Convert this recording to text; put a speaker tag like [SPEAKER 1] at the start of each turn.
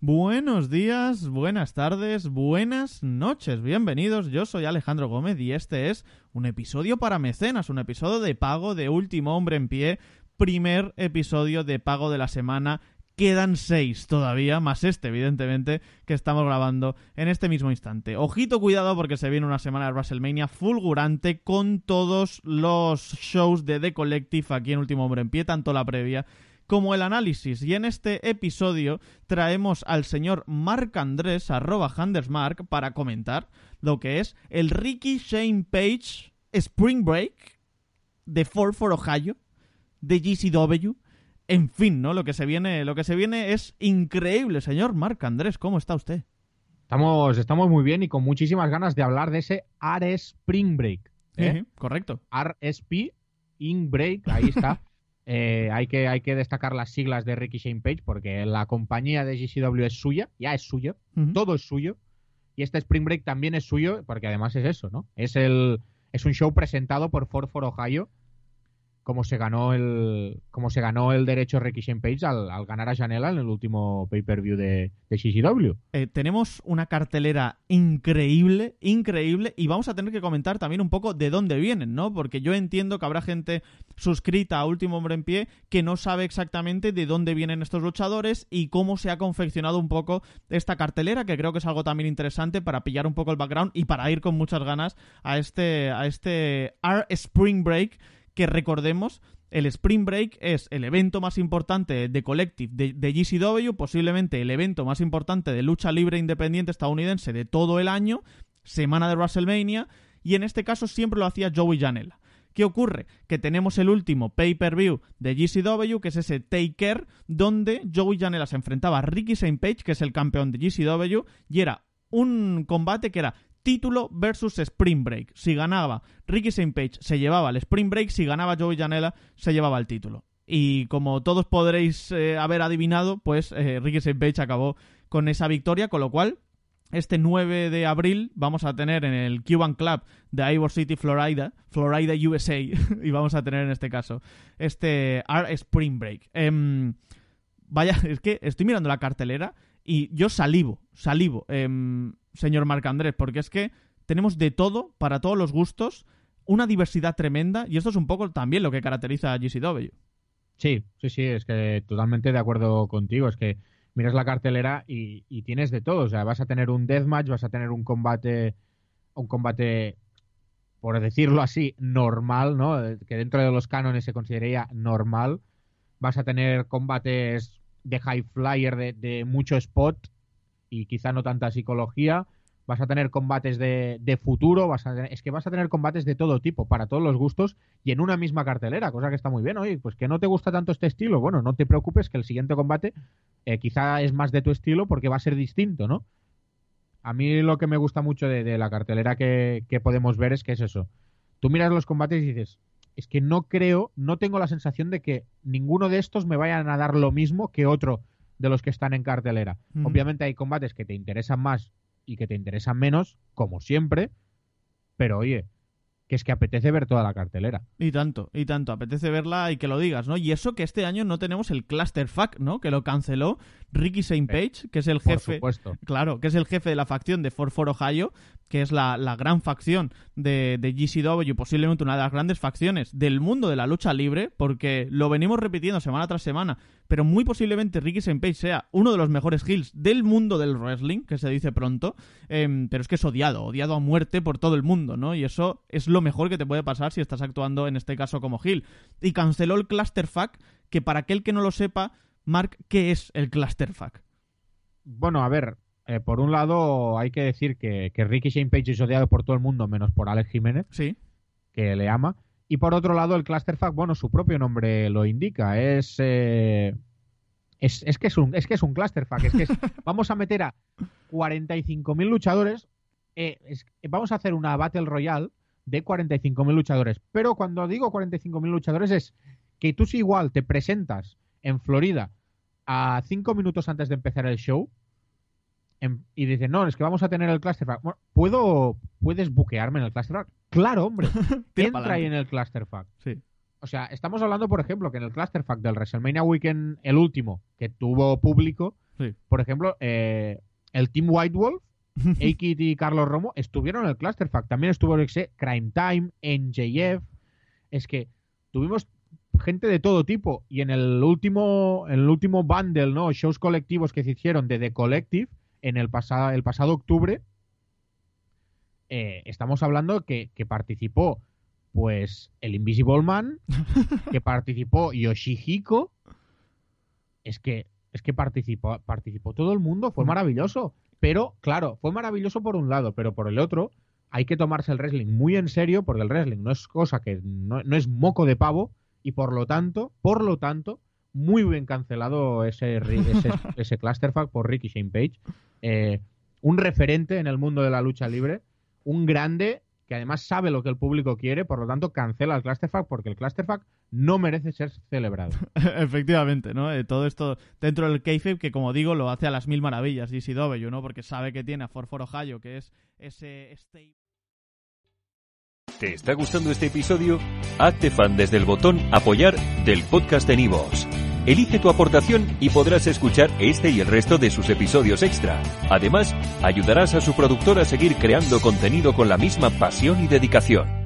[SPEAKER 1] Buenos días, buenas tardes, buenas noches, bienvenidos, yo soy Alejandro Gómez y este es un episodio para mecenas, un episodio de pago de Último Hombre en Pie, primer episodio de pago de la semana. Quedan 6 todavía, más este, evidentemente, que estamos grabando en este mismo instante. Ojito, cuidado, porque se viene una semana de WrestleMania fulgurante con todos los shows de The Collective aquí en Último Hombre en Pie, tanto la previa como el análisis. Y en este episodio traemos al señor Marc Andrés, @HandersMarc, para comentar lo que es el Ricky Shane Page Spring Break de Ford for Ohio, de GCW. En fin, ¿no? Lo que se viene es increíble, señor Marc Andrés. ¿Cómo está usted?
[SPEAKER 2] Estamos muy bien y con muchísimas ganas de hablar de ese RS Spring Break.
[SPEAKER 1] Correcto.
[SPEAKER 2] RSP Spring Break, ahí está. Hay que destacar las siglas de Ricky Shane Page porque la compañía de GCW es suya, ya es suyo, todo es suyo. Y este Spring Break también es suyo porque además es eso, ¿no? Es un show presentado por Ford for Ohio, como se ganó el derecho Ricky Shane Page al ganar a Janela en el último pay-per-view de GCW.
[SPEAKER 1] Tenemos una cartelera increíble, y vamos a tener que comentar también un poco de dónde vienen, ¿no? Porque yo entiendo que habrá gente suscrita a Último Hombre en Pie que no sabe exactamente de dónde vienen estos luchadores y cómo se ha confeccionado un poco esta cartelera, que creo que es algo también interesante para pillar un poco el background y para ir con muchas ganas a este Spring Break, que recordemos, el Spring Break es el evento más importante de Collective de GCW, posiblemente el evento más importante de lucha libre independiente estadounidense de todo el año, semana de WrestleMania, y en este caso siempre lo hacía Joey Janela. ¿Qué ocurre? Que tenemos el último pay-per-view de GCW, que es ese Take Care, donde Joey Janela se enfrentaba a Ricky Shane Page, que es el campeón de GCW, y era un combate que era título versus Spring Break. Si ganaba Ricky Shane Page, se llevaba el Spring Break. Si ganaba Joey Janela, se llevaba el título. Y como todos podréis haber adivinado, pues Ricky Shane Page acabó con esa victoria, con lo cual este 9 de abril vamos a tener en el Cuban Club de Ivor City, Florida, USA, y vamos a tener en este caso este Spring Break. Vaya, es que estoy mirando la cartelera y yo salivo, señor Marc Andrés, porque es que tenemos de todo, para todos los gustos, una diversidad tremenda, y esto es un poco también lo que caracteriza a GCW.
[SPEAKER 2] Sí, es que totalmente de acuerdo contigo, es que miras la cartelera y tienes de todo, o sea, vas a tener un deathmatch, vas a tener un combate, por decirlo así, normal, ¿no? Que dentro de los cánones se consideraría normal, vas a tener combates de high flyer, de mucho spot y quizá no tanta psicología, vas a tener combates de futuro, es que vas a tener combates de todo tipo, para todos los gustos y en una misma cartelera, cosa que está muy bien. Oye, pues que no te gusta tanto este estilo, bueno, no te preocupes, que el siguiente combate quizá es más de tu estilo porque va a ser distinto, ¿no? A mí lo que me gusta mucho de la cartelera que podemos ver es que es eso. Tú miras los combates y dices, es que no tengo la sensación de que ninguno de estos me vayan a dar lo mismo que otro de los que están en cartelera. Obviamente hay combates que te interesan más y que te interesan menos, como siempre, pero oye, que es que apetece ver toda la cartelera.
[SPEAKER 1] Y tanto, apetece verla y que lo digas, ¿no? Y eso que este año no tenemos el Clusterfuck, ¿no? Que lo canceló Ricky Shane Page, que es el jefe, claro, que es el jefe de la facción de Ford for Ohio, que es la gran facción de GCW, posiblemente una de las grandes facciones del mundo de la lucha libre, porque lo venimos repitiendo semana tras semana, pero muy posiblemente Ricky Shane Page sea uno de los mejores heels del mundo del wrestling, que se dice pronto, pero es que es odiado a muerte por todo el mundo, ¿no? Y eso es lo mejor que te puede pasar si estás actuando en este caso como heel. Y canceló el Clusterfuck, que para aquel que no lo sepa, Marc, ¿qué es el Clusterfuck?
[SPEAKER 2] Bueno, a ver, por un lado hay que decir que Ricky Shane Page es odiado por todo el mundo, menos por Alex Jiménez,
[SPEAKER 1] sí,
[SPEAKER 2] que le ama. Y por otro lado, el Clusterfuck, bueno, su propio nombre lo indica, es que es un Clusterfuck, vamos a meter a 45.000 luchadores, vamos a hacer una Battle Royale de 45.000 luchadores, pero cuando digo 45.000 luchadores es que tú si igual te presentas en Florida a 5 minutos antes de empezar el show y dices, no, es que vamos a tener el Clusterfuck. Bueno, ¿puedes buquearme en el Clusterfuck? Claro, hombre. Entra ahí en el Clusterfuck.
[SPEAKER 1] Sí.
[SPEAKER 2] O sea, estamos hablando, por ejemplo, que en el Clusterfuck del WrestleMania Weekend, el último, que tuvo público,
[SPEAKER 1] Sí.
[SPEAKER 2] por ejemplo, el Team White Wolf, A-Kid y Carlos Romo estuvieron en el Clusterfuck. También estuvo, Crime Time, NJF. Es que tuvimos gente de todo tipo. Y en el último bundle, ¿no? Shows colectivos que se hicieron de The Collective, el pasado octubre, estamos hablando que participó pues el Invisible Man, que participó Yoshihiko. Es que participó todo el mundo, fue maravilloso. Pero, claro, fue maravilloso por un lado, pero por el otro, hay que tomarse el wrestling muy en serio, porque el wrestling no es cosa que no es moco de pavo, y por lo tanto, muy bien cancelado ese Clusterfuck por Ricky Shane Page. Un referente en el mundo de la lucha libre, un grande que además sabe lo que el público quiere, por lo tanto cancela el Clusterfuck, porque el Clusterfuck no merece ser celebrado.
[SPEAKER 1] Efectivamente, ¿no? Todo esto dentro del kayfabe, que como digo, lo hace a las mil maravillas ECW, ¿no? Porque sabe que tiene a 4-4 Ohio, que es ese...
[SPEAKER 3] ¿Te está gustando este episodio? Hazte fan desde el botón Apoyar del podcast de Nivos. Elige tu aportación y podrás escuchar este y el resto de sus episodios extra. Además, ayudarás a su productor a seguir creando contenido con la misma pasión y dedicación.